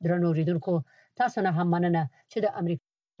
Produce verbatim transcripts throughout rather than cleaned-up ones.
درنو اوریدونکو تاسو نه هم مننه چې د امریکا.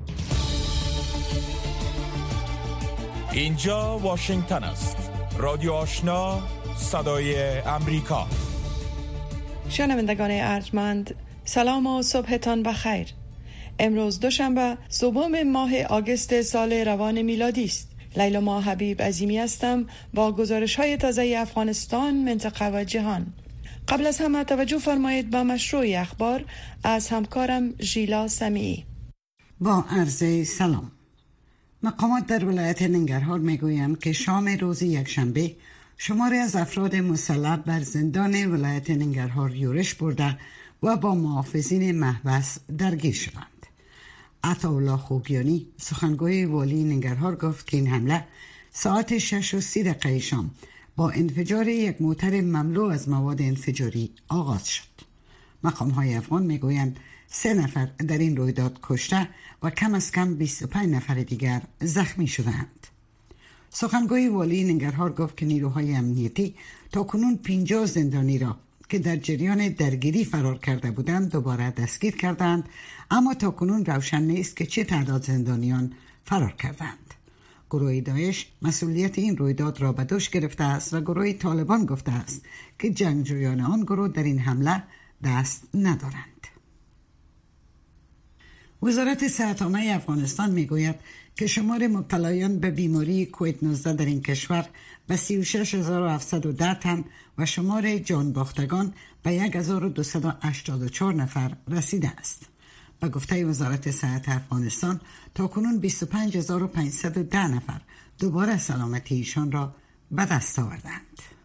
اینجا واشنگتن است. رادیو آشنا، صدای امریکا. شنوندگان ارجمند، سلام و صبحتان بخیر. امروز دوشنبه سوم ماه آگوست سال روان میلادی است. لیلا ما حبیب عظیمی هستم با گزارش‌های تازه افغانستان، منطقه و جهان. قبل از همه توجه فرمایید به مشروع اخبار از همکارم ژیلا سمیعی. با عرض سلام. مقامات در ولایت ننگرهار میگویند که شام روز یکشنبه شماری از افراد مسلح بر زندان ولایت ننگرهار یورش برده و با محافظین محبس درگیر شدند. عطاالله خوگیانی سخنگوی والی ننگرهار گفت که این حمله ساعت شش و سی دقیقه شام با انفجار یک موتر مملو از مواد انفجاری آغاز شد. مقام‌های افغان میگویند سه نفر در این رویداد کشته و کم از کم بیست و پنج نفر دیگر زخمی شدند. سخنگوی والی ننگرهار گفت که نیروهای امنیتی تا کنون پنجاه زندانی را که در جریان درگیری فرار کرده بودند دوباره دستگیر کردند، اما تا کنون روشن نیست که چه تعداد زندانیان فرار کردند. گروه داعش مسئولیت این رویداد را به دوش گرفته است و گروه طالبان گفته است که جنگجویان آن گروه در این حمله دست ندارند. وزارت صحت عامه افغانستان میگوید که شمار مبتلایان به بیماری کووید نوزده در این کشور به سی و شش هزار و هفتصد و ده تن و شمار جان باختگان به یک هزار و دویست و هشتاد و چهار نفر رسیده است. به گفته وزارت صحت افغانستان تا کنون بیست و پنج هزار و پانصد و ده نفر دوباره سلامتی ایشان را به دست آوردند.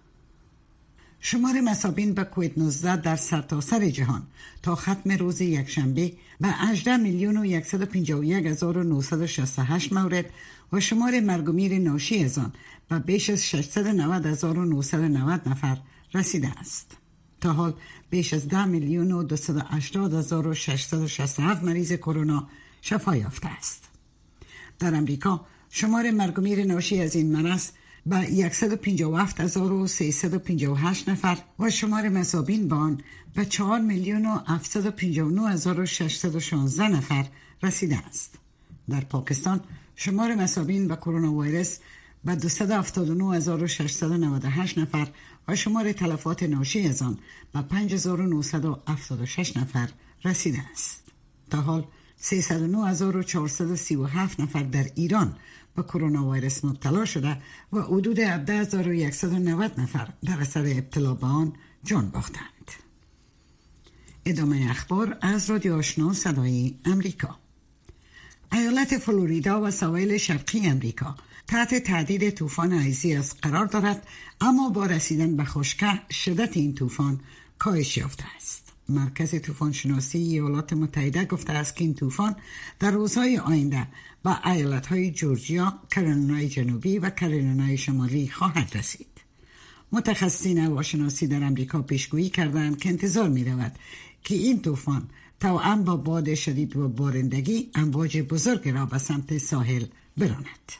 شمار مصابین به کووید نوزده در سرتاسر جهان تا ختم روز یکشنبه به هجده میلیون و صد و پنجاه و یک هزار و نهصد و شصت و هشت مورد و شمار مرگ و میر ناشی از آن به بیش از ششصد و نود هزار و نهصد و نود نفر رسیده است. تا حال بیش از ده میلیون و دویست و هشتاد هزار و ششصد و شصت و هفت مریض کرونا شفا یافته است. در امریکا شمار مرگ و میر ناشی از این مرض به صد و پنجاه و هفت هزار و سیصد و پنجاه و هشت نفر و شمار مصابین به آن به چهار میلیون و هفتصد و پنجاه و نه هزار و ششصد و شانزده نفر رسیده است. در پاکستان شمار مصابین به کرونا ویروس به دویست و هفتاد و نه هزار و ششصد و نود و هشت نفر و شمار تلفات ناشی از آن به پنج هزار و نهصد و هفتاد و شش نفر رسیده است. تا حال سیصد و نه هزار و چهارصد و سی و هفت نفر در ایران به کرونا ویروس مبتلا شده و حدود هفده هزار و صد و نود نفر در اثر ابتلا به آن جان باختند. ادامه اخبار از رادیو آشنا صدای امریکا. ایالت فلوریدا و سواحل شرقی امریکا تحت تهدید طوفان ایزیاس قرار دارد، اما با رسیدن به خشکی شدت این طوفان کاهش یافته است. مرکز طوفان شناسی ایالات متحده گفته است که این طوفان در روزهای آینده به ایالت‌های جورجیا، کارولینای جنوبی و کارولینای شمالی خواهد رسید. متخصصین هواشناسی در امریکا پیشگویی کردند که انتظار می‌رود که این طوفان توأم با باد شدید و بارندگی امواج بزرگ را به سمت ساحل براند.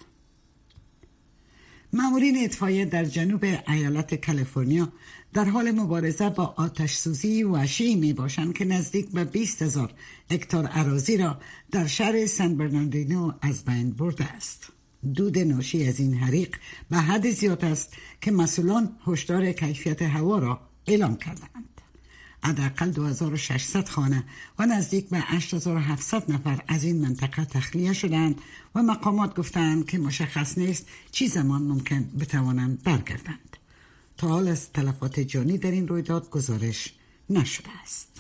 مامورین اطفائیه در جنوب ایالت کالیفرنیا در حال مبارزه با آتش سوزی وحشی می باشند که نزدیک به بیست هزار هکتار اراضی را در شهر سن برناردینو از بین برده است. دود ناشی از این حریق به حد زیاد است که مسئولان هشدار کیفیت هوا را اعلام کردند. حداقل دو هزار و ششصد خانه و نزدیک به هشت هزار و هفتصد نفر از این منطقه تخلیه شدند و مقامات گفتند که مشخص نیست چی زمان ممکن بتوانند برگردند. تا حال از تلفات جانی در این رویداد گزارش نشده است.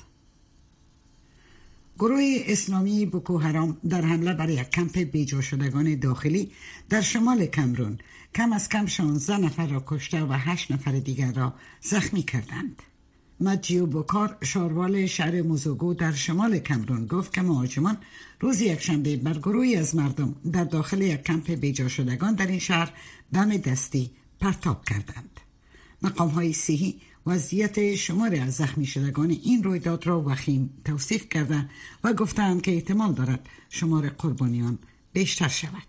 گروه اسلامی بوکو حرام در حمله بر یک کمپ بیجا شدگان داخلی در شمال کامرون کم از کم شانزده نفر را کشته و هشت نفر دیگر را زخمی کردند. مجیو بوکار شاروال شهر موزوگو در شمال کامرون گفت که مهاجمان روز یکشنبه بر گروهی از مردم در داخل یک کمپ بیجا شدگان در این شهر بم دستی پرتاب کردند. مقام‌های صحی وضعیت شماری از زخمی شدگان این رویداد را وخیم توصیف کردند و گفتند که احتمال دارد شمار قربانیان بیشتر شود.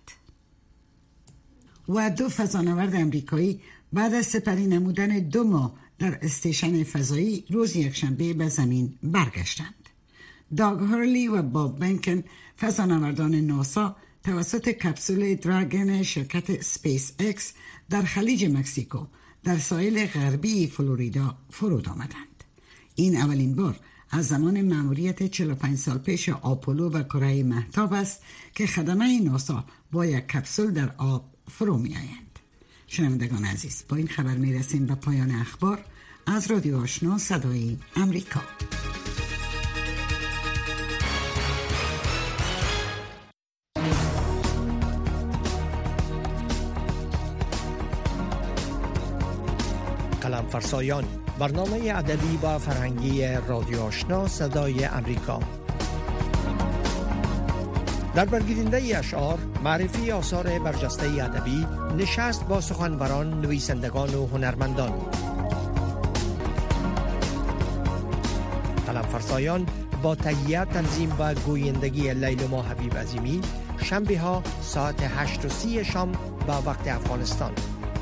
و دو فضانورد امریکایی بعد از سپری نمودن دو ماه در استیشن فضایی روز یکشنبه به زمین برگشتند. داگ هورلی و باب بنکن فضانوردان ناسا توسط کپسول دراگن شرکت سپیس اکس در خلیج مکزیکو در ساحل غربی فلوریدا فرود آمدند. این اولین بار از زمان مأموریت چهل و پنج سال پیش آپولو و کره مهتاب است که خدمه ناسا با یک کپسول در آب فرو می آیند. شنوندگان عزیز، با این خبر می رسیم به پایان اخبار از رادیو آشنا صدای امریکا. قلم فرسایان، برنامه ادبی و فرهنگی رادیو آشنا صدای امریکا. در برگیرنده اشعار، معرفی آثار برجسته ادبی، نشست با سخنوران، نویسندگان و هنرمندان. قلم فرسایان با تهیه، تنظیم و گویندگی لیلما حبیب عظیمی، شنبه ها ساعت هشت و سی شام به وقت افغانستان.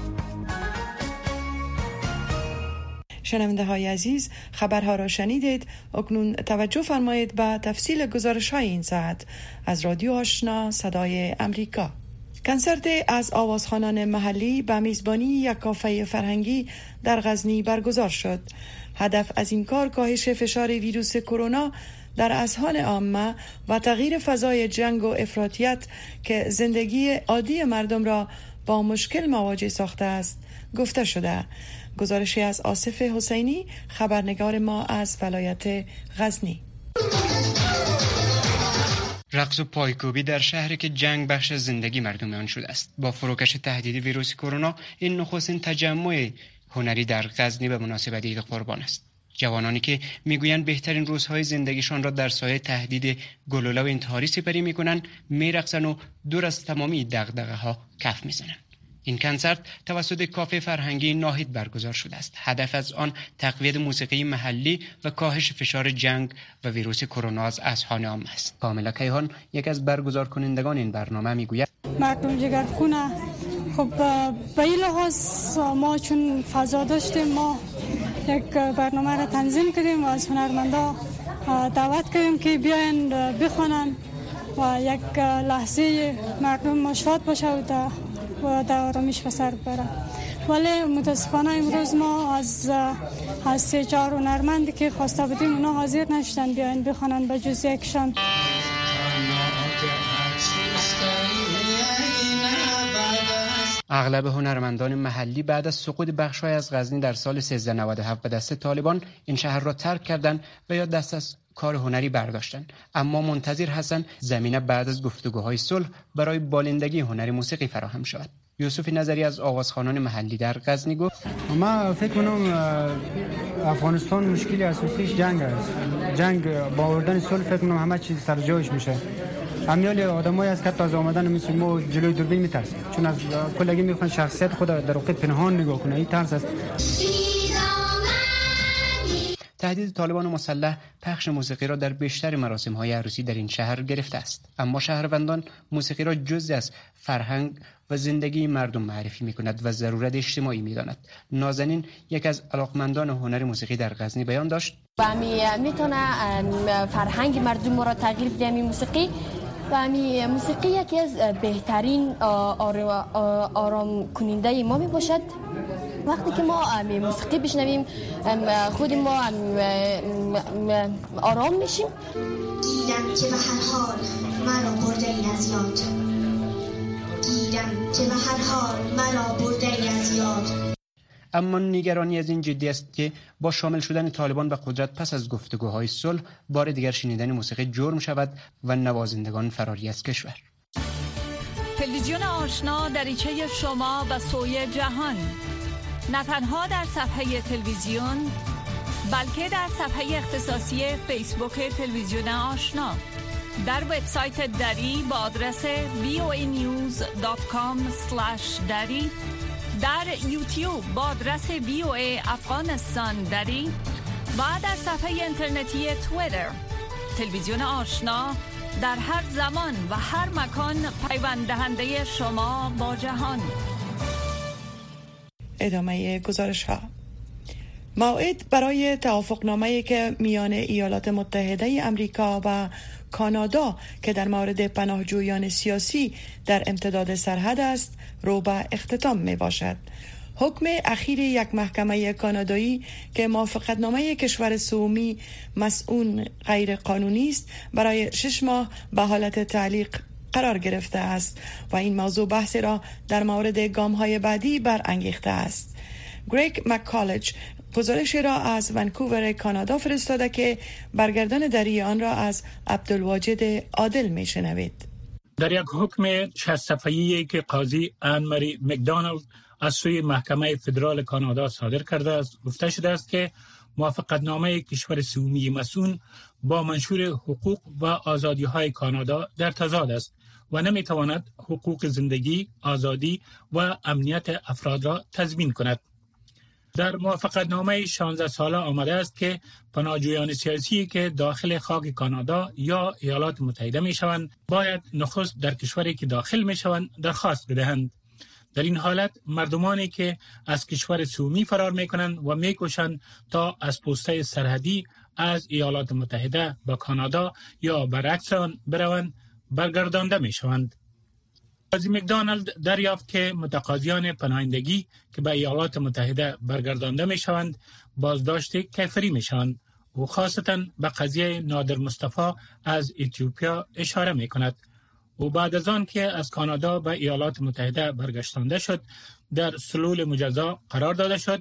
شنونده های عزیز، خبرها را شنیدید. اکنون توجه فرمایید به تفصیل گزارش های این ساعت از رادیو آشنا صدای امریکا. کنسرت از آوازخوانان محلی به میزبانی یک کافه فرهنگی در غزنی برگزار شد. هدف از این کار کاهش فشار ویروس کرونا در اذهان عامه و تغییر فضای جنگ و افراطیت که زندگی عادی مردم را با مشکل مواجه ساخته است گفته شده. گزارشی از آصف حسینی، خبرنگار ما از ولایت غزنی. رقص و پایکوبی در شهری که جنگ بخش زندگی مردم آن شده است. با فروکش تهدید ویروس کرونا، این نخستین تجمع هنری در غزنی به مناسبت عید قربان است. جوانانی که میگویند بهترین روزهای زندگیشان را در سایه تهدید گلوله و انتحاری سپری میکنند، میرقصند و دور از تمامی دغدغه‌ها کف میزنند. این کنسرت توسط کافه فرهنگی ناهید برگزار شده است. هدف از آن تقویت موسیقی محلی و کاهش فشار جنگ و ویروس کرونا از اذهان عامه است. کاملا کیهان، یک از برگزار کنندگان این برنامه، میگوید مردم جگرخونه. خب به این لحاظ ما چون فضا داشتیم، ما یک برنامه را تنظیم کردیم و از هنرمندا دعوت کردیم که بیاین بخوانن و یک لحظه مردم شاد باشه و و در آرامش به سر بره. ولی متاسفانه امروز ما از از سه چهار هنرمندی که خواسته بودیم اونا حاضر نشدن بیاین بخوانن به جز یکشان. اغلب هنرمندان محلی بعد از سقوط بخش‌های از غزنی در سال سیزده نود و هفت به دست طالبان این شهر را ترک کردند و یا دست از کار هنری برداشتند، اما منتظر هستند زمینه بعد از گفتگوهای صلح برای بالندگی هنری موسیقی فراهم شود. یوسف نظری از آوازخوانان محلی در غزنی گفت: ما فکر کنم افغانستان مشکلی اساسیش جنگ است. جنگ با آوردن صلح فکر کنم همه چیز سر جایش میشه. امیال آدمایی از که تازه آمدن مثل ما جلوی دوربین میترسن، چون از کلگی میخوان شخصیت خود در واقع پنهان نگاه کنه. این ترس است. تهدید طالبان مسلح پخش موسیقی را در بیشتر مراسم‌های عروسی در این شهر گرفته است، اما شهروندان موسیقی را جزئی از فرهنگ و زندگی مردم معرفی می‌کند و ضرورت اجتماعی می‌داند. نازنین، یک از علاقمندان هنر موسیقی در غزنی، بیان داشت: و می میتونه فرهنگ مردم را تغییر بده. می موسیقی و می موسیقی یکی از بهترین آرام کننده ما می باشد. وقتی که ما موسیقی بشنویم خود ما آرام میشیم. دیدم که به هر حال مرا برده ای از یاد دیدم که به هر حال مرا برده ای از یاد. اما نگرانی از این جدی است که با شامل شدن طالبان به قدرت پس از گفتگوهای صلح بار دیگر شنیدن موسیقی جرم شود و نوازندگان فراری از کشور. تلویزیون آشنا دریچه شما و سوی جهان، نه تنها در صفحه تلویزیون بلکه در صفحه اختصاصی فیسبوک تلویزیون آشنا، در وبسایت دری با آدرس وی او ای نیوز دات کام اسلش دری، در یوتیوب با آدرس وی او ای افغانستان دری و در صفحه اینترنتی توییتر. تلویزیون آشنا در هر زمان و هر مکان پیوند دهنده شما با جهان. ادامه گزارش ها. موعد برای توافقنامه‌ای که میان ایالات متحده امریکا و کانادا که در مورد پناهجویان سیاسی در امتداد سرحد است رو به اختتام می باشد. حکم اخیر یک محکمه کانادایی که موافقتنامه کشور سومی مسئول غیر قانونی است برای شش ماه به حالت تعلیق قرار گرفته است و این موضوع بحثی را در مورد گام‌های بعدی برانگیخته است. گریگ مک‌کالج گزارشی را از ونکوور کانادا فرستاده که برگردان دری آن را از عبدالواجد عادل میشنوید. در یک حکم شصت صفحه‌ای که قاضی آن مری مکدونالد از سوی محکمه فدرال کانادا صادر کرده است، گفته شده است که موافقتنامه کشور سومی مسئول با منشور حقوق و آزادی‌های کانادا در تضاد است و نمی‌تواند حقوق زندگی، آزادی و امنیت افراد را تضمین کند. در موافقتنامه شانزده ساله آمده است که پناهجویان سیاسی که داخل خاک کانادا یا ایالات متحده می شوند باید نخست در کشوری که داخل می شوند درخواست بدهند. در این حالت مردمانی که از کشور سومی فرار می کنند و می کوشند تا از پوسته سرحدی از ایالات متحده به کانادا یا برعکس آن بروند برگردانده می شوند. قاضی مکدونالد دریافت که متقاضیان پناهندگی که به ایالات متحده برگردانده می شوند بازداشت کیفری می شوند و خاصتاً به قضیه نادر مصطفی از اتیوپیا اشاره می کند. و بعد از آن که از کانادا به ایالات متحده برگشتانده شد در سلول مجزا قرار داده شد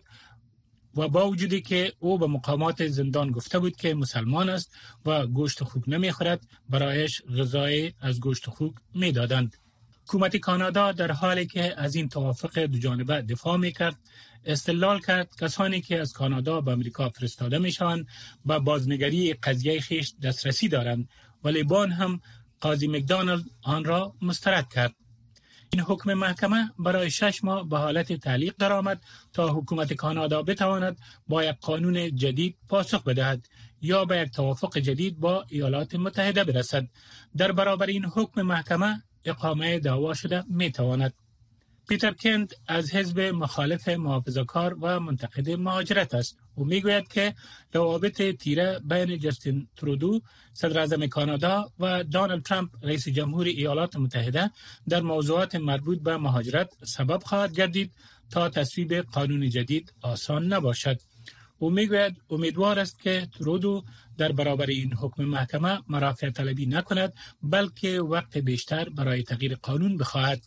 و با وجودی که او به مقامات زندان گفته بود که مسلمان است و گوشت خوک نمی خورد، برایش غذای از گوشت خوک می دادند. حکومت کانادا در حالی که از این توافق دو جانبه دفاع می کرد، استدلال کرد کسانی که از کانادا به امریکا فرستاده می شوند به بازنگری قضیه خیش دسترسی دارند، ولی بان هم قاضی مکدونالد آن را مسترد کرد. این حکم محکمه برای شش ماه به حالت تعلیق درآمد تا حکومت کانادا بتواند با یک قانون جدید پاسخ بدهد یا به یک توافق جدید با ایالات متحده برسد. در برابر این حکم محکمه اقامه دعوا شده می تواند. پیتر کند از حزب مخالف محافظه‌کار و منتقد مهاجرت است و می گوید که روابط تیره بین جاستین ترودو صدر اعظم کانادا و دونالد ترامپ رئیس جمهور ایالات متحده در موضوعات مربوط به مهاجرت سبب خواهد گردید تا تصویب قانون جدید آسان نباشد. او می گوید امیدوار است که ترودو در برابر این حکم محکمه مرافع طلبی نکند بلکه وقت بیشتر برای تغییر قانون بخواهد.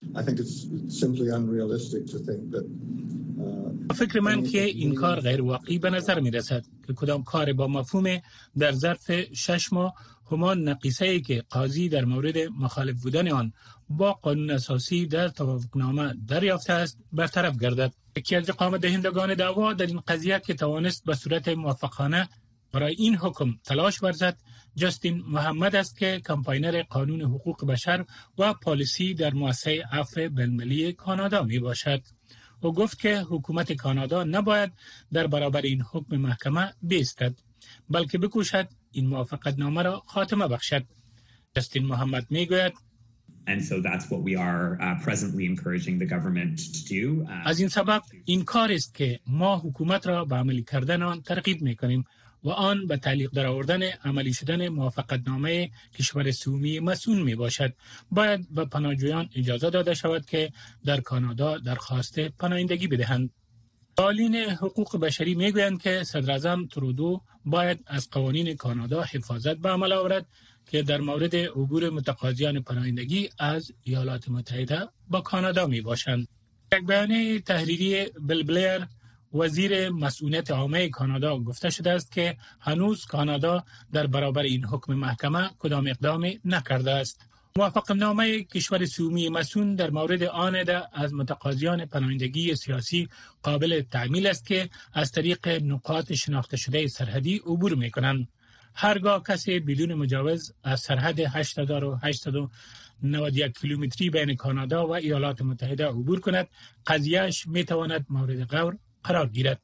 فکر من که این کار غیر واقعی به نظر می رسد که کدام کار با مفهوم در ظرف شش ماه همان نقیصه‌ای که قاضی در مورد مخالف بودن آن با قانون اساسی در توافقنامه دریافته است برطرف گردد. یکی از اقامت دهندگان دعوا در این قضیه که توانست به صورت موفقانه برای این حکم تلاش ورزد جاستین محمد است که کمپاینر قانون حقوق بشر و پالیسی در مؤسسه عفو بین‌المللی کانادا می باشد. او گفت که حکومت کانادا نباید در برابر این حکم محکمه بایستد بلکه بکوشد این موافقتنامه را خاتمه بخشد. جاستین محمد می گوید And so that's what we are uh, presently encouraging the government to do. Uh, از این سبب این کار است که ما حکومت را به عملی کردن آن ترغیب می‌کنیم و آن به تعلیق درآوردن عملی شدن موافقتنامه کشور سومی مسئول می باشد. باید به پناهجویان اجازه داده شود که در کانادا درخواست پناهندگی بدهند. فعالین حقوق بشری می گویند که صدر اعظم ترودو باید از قوانین کانادا حفاظت به عمل آورد که در مورد عبور متقاضیان پناهندگی از ایالات متحده با کانادا می باشند. یک بیانیه تحریری بیل بلیر وزیر مسئولیت عامه کانادا گفته شده است که هنوز کانادا در برابر این حکم محکمه کدام اقدامی نکرده است. موافقتنامه کشور سومی مسئول در مورد آن ده از متقاضیان پناهندگی سیاسی قابل تعمیل است که از طریق نقاط شناخته شده سرحدی عبور می‌کنند. هرگاه کسی بدون مجوز از سرحد هشت هزار و هشتصد و نود و یک کیلومتری بین کانادا و ایالات متحده عبور کند، قضیه‌اش می‌تواند مورد غور قرار گیرد.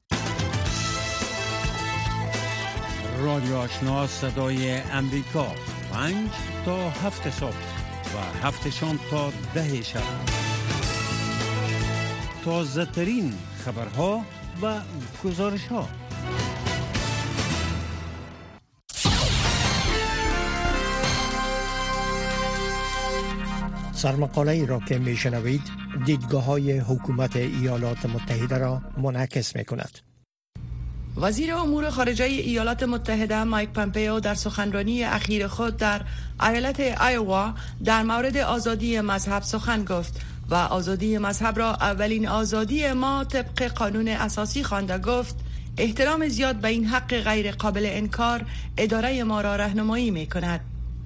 رادیو آشنا صدای امریکا پنج تا هفت صبح و هفت شام تا ده شب. تازه ترین خبرها و گزارش ها. سرمقاله ای را که می شنوید دیدگاه های حکومت ایالات متحده را منعکس می کند. وزیر امور خارجه ایالات متحده مایک پامپئو در سخنرانی اخیر خود در ایالت آیوا در مورد آزادی مذهب سخن گفت و آزادی مذهب را اولین آزادی ما طبق قانون اساسی خوانده. گفت احترام زیاد به این حق غیر قابل انکار اداره ما را راهنمایی می کند.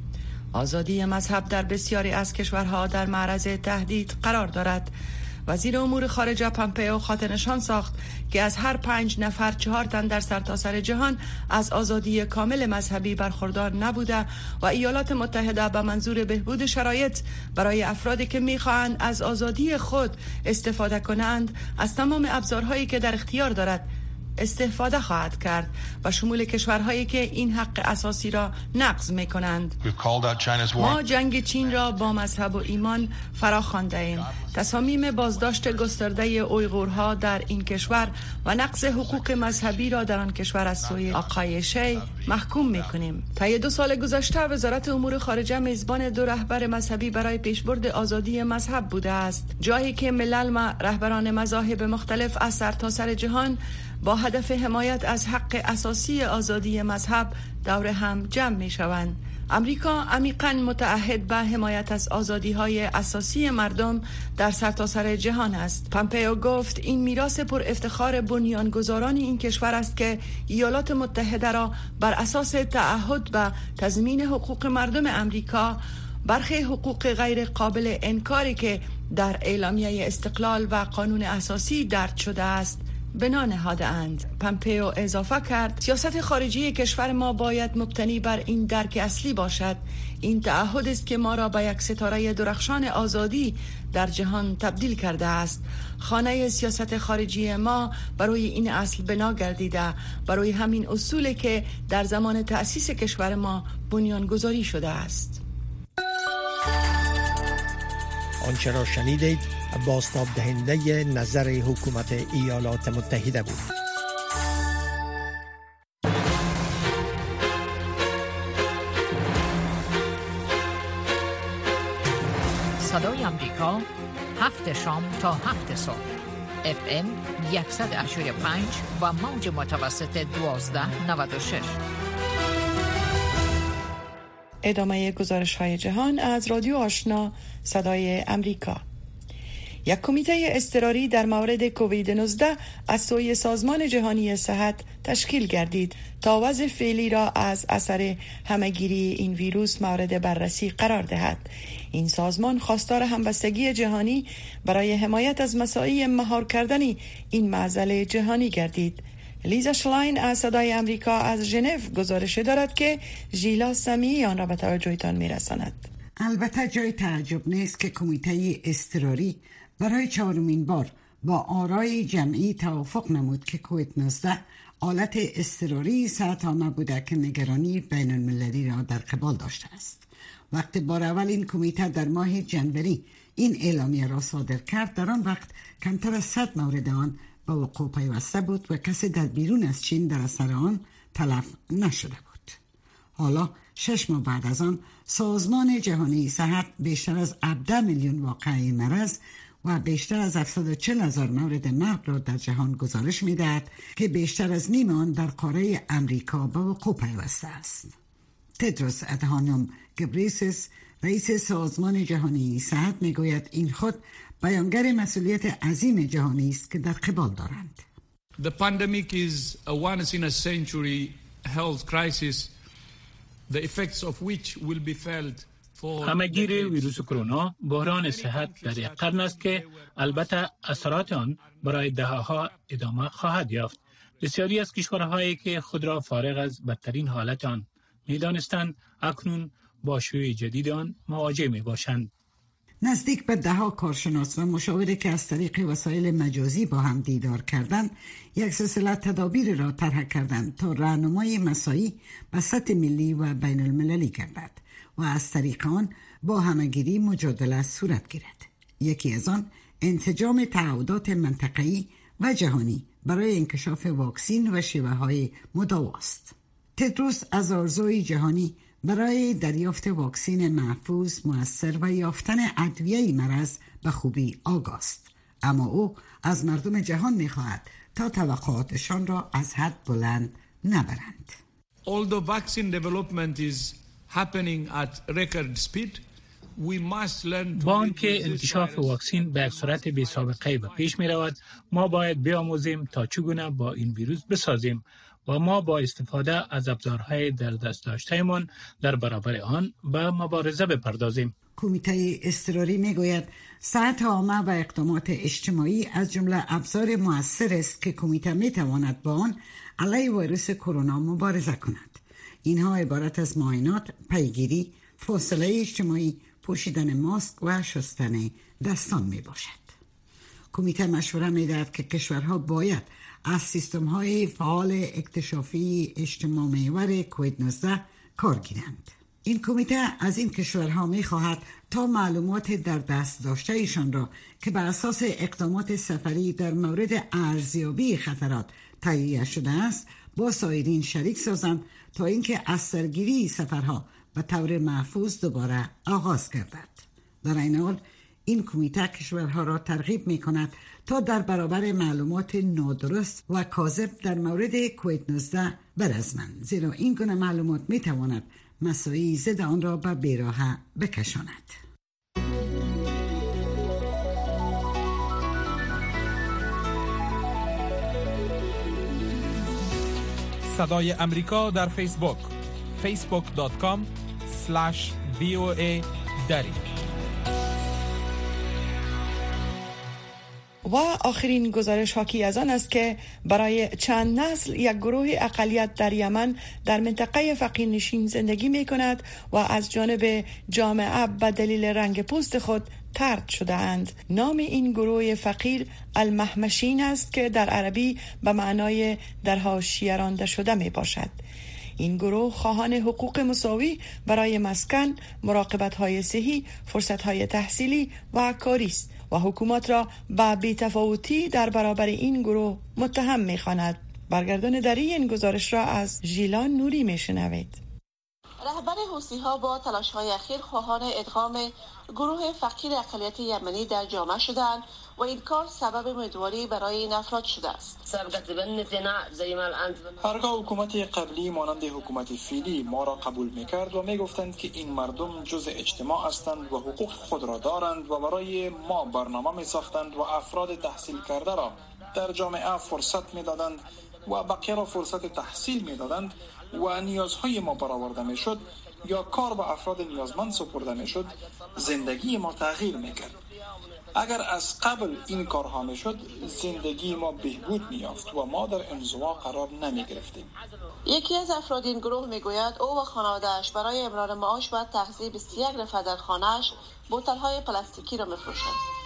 آزادی مذهب در بسیاری از کشورها در معرض تهدید قرار دارد. وزیر امور خارجه پامپئو خاطرنشان ساخت که از هر پنج نفر چهار تن در سرتاسر جهان از آزادی کامل مذهبی برخوردار نبوده و ایالات متحده به منظور بهبود شرایط برای افرادی که میخواهند از آزادی خود استفاده کنند از تمام ابزارهایی که در اختیار دارد استفاده خواهد کرد و شمول کشورهایی که این حق اساسی را نقض می کنند. ما جنگ چین را با مذهب و ایمان فرا خوانده ایم. تصامیم بازداشت گسترده اویغورها در این کشور و نقض حقوق مذهبی را در آن کشور از سوی آقای شی محکوم می کنیم. طی دو سال گذشته وزارت امور خارجه میزبان دو رهبر مذهبی برای پیشبرد آزادی مذهب بوده است، جایی که ملل و رهبران مذاهب مختلف از سرتاسر جهان با هدف حمایت از حق اساسی آزادی مذهب دور هم جمع می شوند. امریکا عمیقاً متعهد به حمایت از آزادی‌های اساسی مردم در سرتاسر جهان است. پامپئو گفت این میراث پر افتخار بنیانگذاران این کشور است که ایالات متحده را بر اساس تعهد به تضمین حقوق مردم امریکا برخی حقوق غیر قابل انکاری که در اعلامیه استقلال و قانون اساسی درج شده است بنا نهاده اند. پامپئو اضافه کرد سیاست خارجی کشور ما باید مبتنی بر این درک اصلی باشد. این تعهد است که ما را به یک ستاره درخشان آزادی در جهان تبدیل کرده است. خانه سیاست خارجی ما برای این اصل بنا گردیده، برای همین اصولی که در زمان تأسیس کشور ما بنیانگذاری شده است. آنچه را شنیدید بازتاب دهنده نظر حکومت ایالات متحده بود. صدای امریکا، هفت شام تا هفت صبح، اف ام صد و هشتاد و پنج و موج متوسط دوازده نود و شش. ادامه گزارش های جهان از رادیو آشنا صدای امریکا. یک کمیته اضطراری در مورد کووید نوزده از سوی سازمان جهانی صحت تشکیل گردید تا وضع فعلی را از اثر همهگیری این ویروس مورد بررسی قرار دهد. این سازمان خواستار همبستگی جهانی برای حمایت از مساعی مهار کردن این معضل جهانی گردید. لیزا شلاین از صدای امریکا از ژنو گزارش دارد که ژیلا سمیعی آن را به توجهتان میرساند. البته جای تعجب نیست که کمیته اضطراری برای چهارمین بار با آرای جمعی توافق نمود که کووید نوزده آلت اضطراری صحت‌عامه بوده که نگرانی بین المللی را در قبال داشته است. وقتی بار اول این کمیته در ماه جنوری این اعلامیه را صادر کرد، در آن وقت کمتر از صد مورد آن به وقوع پیوسته بود و کسی در بیرون از چین در اثر آن تلف نشده بود. حالا شش ماه بعد از آن سازمان جهانی صحت بیشتر از هفده میلیون واقعه مرض و بیشتر از هفتصد و چهل هزار مورد مرگ را در جهان گزارش می‌دهد که بیشتر از نیم آن در قاره امریکا به وقوع پیوسته است. تدروس ادهانوم گبریسس رئیس سازمان جهانی صحت میگوید این خود بیانگر مسئولیت عظیم جهانی است که در قبال دارند. The pandemic is a once in a century health crisis, the effects of which will be felt. همهگیر ویروس کرونا بحران صحت در یک قرن است که البته اثرات آن برای دهه‌ها ادامه خواهد یافت. بسیاری از کشورهایی که خود را فارغ از بدترین حالت آن می‌دانستند اکنون با شیوع جدید آن مواجه می‌باشند. نزدیک به ده ها کارشناس و مشاوره که از طریق وسایل مجازی با هم دیدار کردند، یک سلسله تدابیر را طرح کردند تا راهنمای مساعی به سطح ملی و بین المللی گردد و از طریق آن با همگیری مجادله صورت گیرد. یکی از آن انسجام تعهدات منطقه‌ای و جهانی برای انکشاف واکسین و شیوه های مداواست. تدروس از آرزوی جهانی برای دریافت واکسین محفوظ، مؤثر و یافتن ادویه مرض به خوبی آگاست، اما او از مردم جهان می‌خواهد تا توقعاتشان را از حد بلند نبرند. Although vaccine development is happening at record speed, we must learn to با آنکه انکشاف واکسین به صورت بی سابقه به پیش می رود، ما باید بیاموزیم تا چگونه با این ویروس بسازیم و ما با استفاده از ابزارهای در دست داشتهمان در برابر آن به مبارزه بپردازیم. کمیته اضطراری میگوید صحت عامه و اقدامات اجتماعی از جمله ابزار مؤثر است که کمیته میتواند با آن علیه ویروس کرونا مبارزه کند. اینها عبارت از معاینات، پیگیری، فاصله اجتماعی، پوشیدن ماسک و شستن دستان می باشد. کمیته مشوره می دهد که کشورها باید از سیستم های فعال اکتشافی اجتماع محور کووید نوزده کار گیرند. این کمیته از این کشورها می خواهد تا معلومات در دست داشته ایشان را که بر اساس اقدامات سفری در مورد ارزیابی خطرات تهیه شده است با سایرین شریک سازند تا اینکه از سرگیری سفرها به طور محفوظ دوباره آغاز گردد. در این حال این کمیته کشورها را ترغیب می کند تا در برابر معلومات نادرست و کاذب در مورد کووید نوزده برزمند، زیرا این گونه معلومات می تواند مساعی ضد آن را به بیراهه بکشاند. صدای امریکا در فیسبوک فیسبوک دات کام اسلش وی او ای دری. و آخرین گزارش حاکی از آن است که برای چند نسل یک گروه اقلیت در یمن در منطقه فقیرنشین زندگی می کند و از جانب جامعه به دلیل رنگ پوست خود طرد شده اند. نام این گروه فقیر المهمشین است که در عربی به معنای در حاشیه رانده شده می باشد. این گروه خواهان حقوق مساوی برای مسکن، مراقبت‌های صحی، فرصت‌های تحصیلی و کاری است و حکومت را به بی‌تفاوتی در برابر این گروه متهم می‌خواند. برگردان دری این گزارش را از ژیلان نوری می‌شنوید. رهبر حوثی‌ها با تلاش‌های اخیر خواهان ادغام گروه فقیر اقلیت یمنی در جامعه شدند و این کار سبب امیدواری برای این افراد شده است. هرگاه حکومت قبلی مانند حکومت فعلی ما را قبول می‌کرد و می‌گفتند که این مردم جزء اجتماع هستند و حقوق خود را دارند و برای ما برنامه می‌ساختند و افراد تحصیل کرده را در جامعه فرصت می‌دادند و بقیه را فرصت تحصیل می‌دادند و نیازهای ما برآورده می‌شد یا کار به افراد نیازمند سپرده می‌شد، زندگی ما تغییر می‌کرد. اگر از قبل این کارها می‌شد، زندگی ما بهبود می‌یافت و ما در انزوا قرار نمی‌گرفتیم. یکی از افراد این گروه می‌گوید او و خانواده‌اش برای امرار معاش و تغذیه بیست و یک نفر در خانه‌اش بوتل‌های پلاستیکی را می‌فروشند.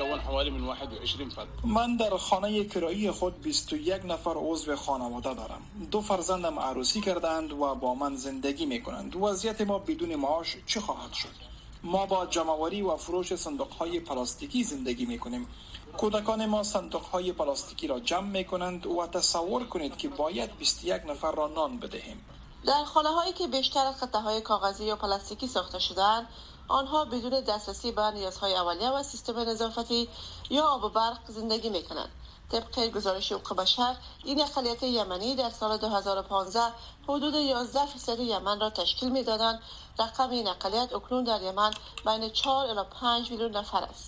من در خانه کرایی خود بیست و یک نفر عضو خانواده دارم. دو فرزندم عروسی کردند و با من زندگی می‌کنند. وضعیت ما بدون معاش چه خواهد شد؟ ما با جمع‌آوری و فروش صندوق‌های پلاستیکی زندگی می‌کنیم. کودکان ما صندوق‌های پلاستیکی را جمع می‌کنند و تصور کنید که باید بیست و یک نفر را نان بدهیم. در خانه‌هایی که بیشتر از قطعه‌های کاغذی یا پلاستیکی ساخته شده‌اند، آنها بدون دسترسی به نیازهای اولیه و سیستم نظافتی یا آب و برق زندگی می‌کنند. طبق گزارش حقوق بشر، این اقلیت یمنی در سال دو هزار و پانزده حدود یازده درصد یمن را تشکیل می‌دادند. رقم این اقلیت اکنون در یمن بین چهار الی پنج میلیون نفر است.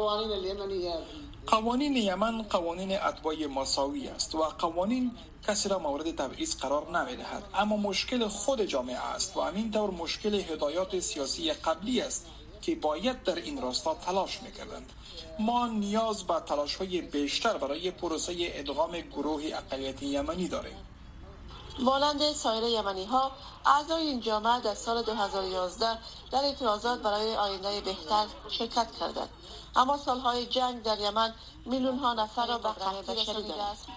قوانین یمن قوانین اتباع مساوی است و قوانین کسی را مورد تبعیض قرار نمی‌دهد، اما مشکل خود جامعه است و همینطور مشکل هدایات سیاسی قبلی است که باید در این راستا تلاش می‌کردند. ما نیاز به تلاش‌های بیشتر برای پروسه ادغام گروه اقلیت یمنی داریم. مانند سایر یمنی‌ها، اعضای این جامعه در سال دو هزار و یازده در اعتراضات برای آینده بهتر شرکت کردند، اما سالهای جنگ در یمن میلیون‌ها نفر را به قحطی رسانیده است.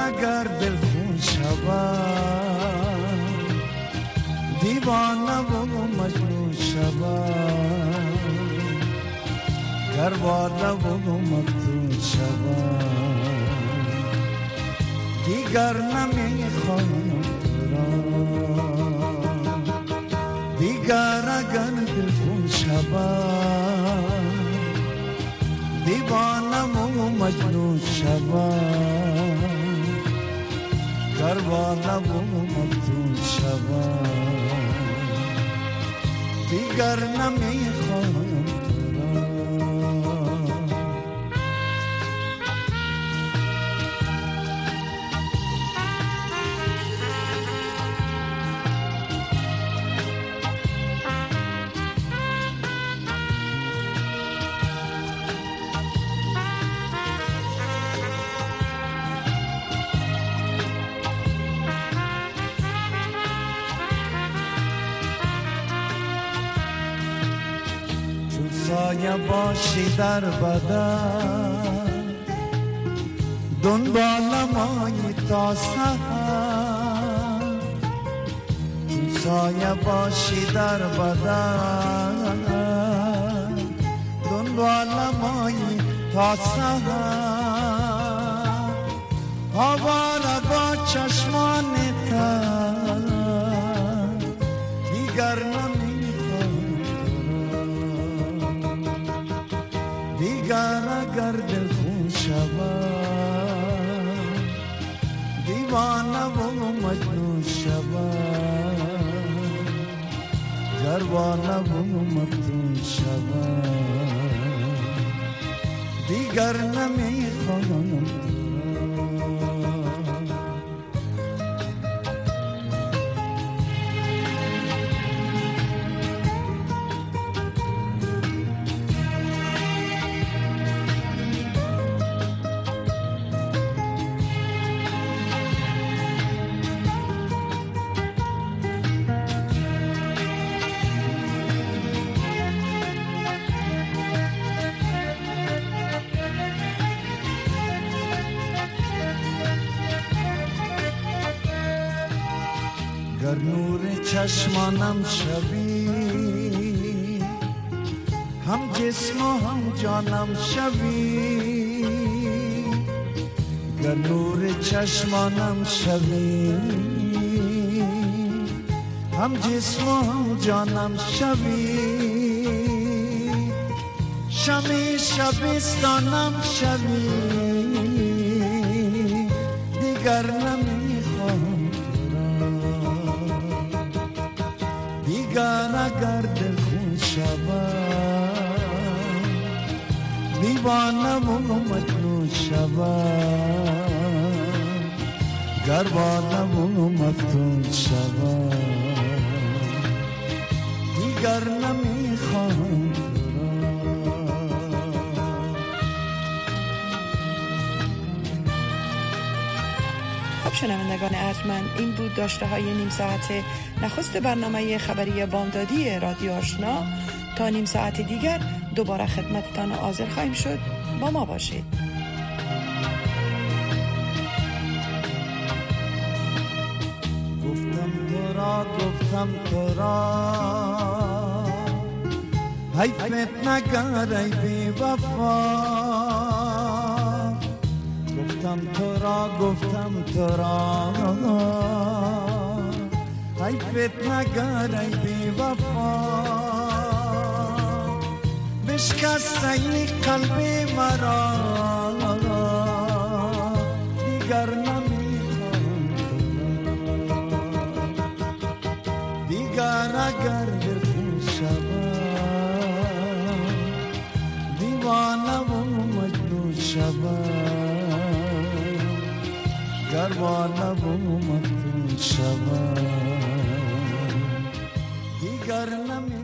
اگر دل خون شود دیوانه و مجنون شود گر واله و مفتون شود دیگر نمیخوایم تو را دیگر اگر دل خون شود دیوانه و مجنون شود گر واله و مفتون شود دیگر نمیخوایم سایه باشی در بدن دنبال مایی تا سحر سایه باشی در بدن دنبال مایی تا سحر هوا را با چشمان تر دیگر دیگر اگر دل خون شود دیوانه و مجنون شود گر واله و مفتون شود دیگر نمیخوایم گر نور چشمانم شوی هم جسم و هم جانم شوی گر نور چشمانم شوی هم جسم و هم جانم شوی شمی شبستانم شوی دیگر نمیخوام دیگر اگر دل خون شود دیوانه و مجنون شود گر واله و مفتون شود دیگر نمیخوام شنوندگان ارجمند، این بود داشته های نیم ساعت نخست برنامه خبری بامدادی رادیو آشنا. تا نیم ساعت دیگر دوباره خدمتتان حاضر خواهیم شد. با ما باشید. گفتم تو را گفتم تو را حیفت نگر ای بی وفا گفتم تو را گفتم تو را حیفت نگر ای بی وفا بشکسته ای قلب مرا دیگر نمیخوام دیگر اگر دل خون شود دیوانه و مجنون شود گر واله و مفتون شود دیگر نمی